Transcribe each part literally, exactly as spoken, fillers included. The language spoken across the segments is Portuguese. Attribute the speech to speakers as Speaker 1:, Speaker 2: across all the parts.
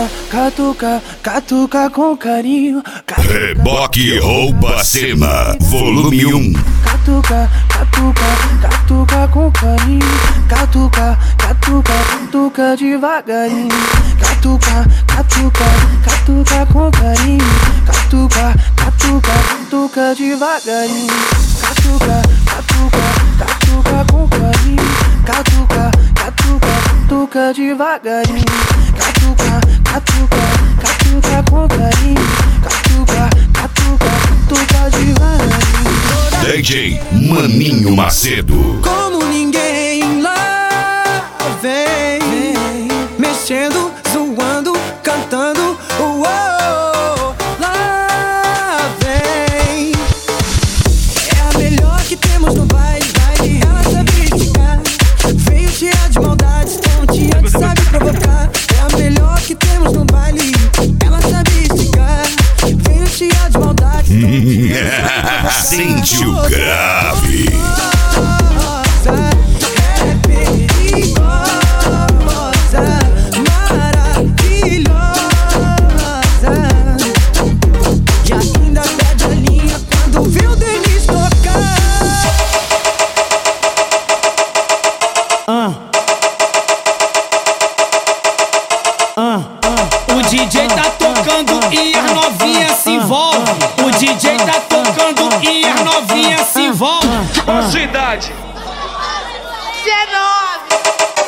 Speaker 1: Catuca, catuca, catuca com carinho. Catuca,
Speaker 2: Reboque Rouba Cena, volume um.
Speaker 1: Catuca, catuca, catuca com carinho. Catuca, catuca, catuca devagarinho. Catuca, catuca, catuca com carinho. Catuca, catuca, catuca devagarinho. Catuca, catuca, catuca com carinho. Catuca, catuca, catuca devagarinho. Catuca, catuca, catuca com carinho. Catuca, catuca, catuca devagarinho.
Speaker 2: D J Maninho Macedo.
Speaker 3: Como ninguém lá vem, vem mexendo, zoando, cantando. Uou, lá vem. É a melhor que temos no baile, baile. Ela sabe criticar, veio cheia de maldades, tonteante, sabe provocar. É a melhor que temos no baile. Ela sabe esticar, veio cheia de maldades, tonteante.
Speaker 2: Sente o grave.
Speaker 4: O D J tá tocando e as novinhas se envolvem. O D J tá tocando e as novinhas se envolvem.
Speaker 5: Qual a sua idade?
Speaker 6: dezenove.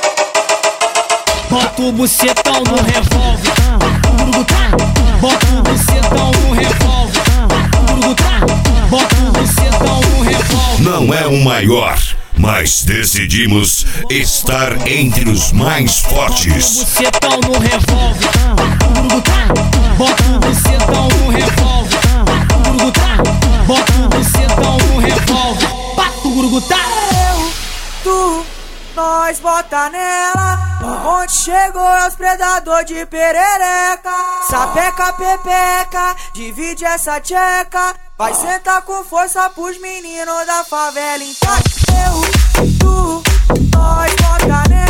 Speaker 4: Bota o bucetão no revólver. Bota o bucetão no revólver. Bota o bucetão no revólver.
Speaker 2: Não é o maior, mas decidimos estar entre os mais fortes.
Speaker 4: Bucetão no revólver. Bota o bucetão no revólver. Bota o bucetão no revólver. Pato gurugutá.
Speaker 3: Eu, tu, nós bota nela. Onde chegou é os predador de perereca. Sapeca, pepeca, divide essa tcheca. Vai sentar com força pros meninos da favela. Então eu, tu, nós bota nela.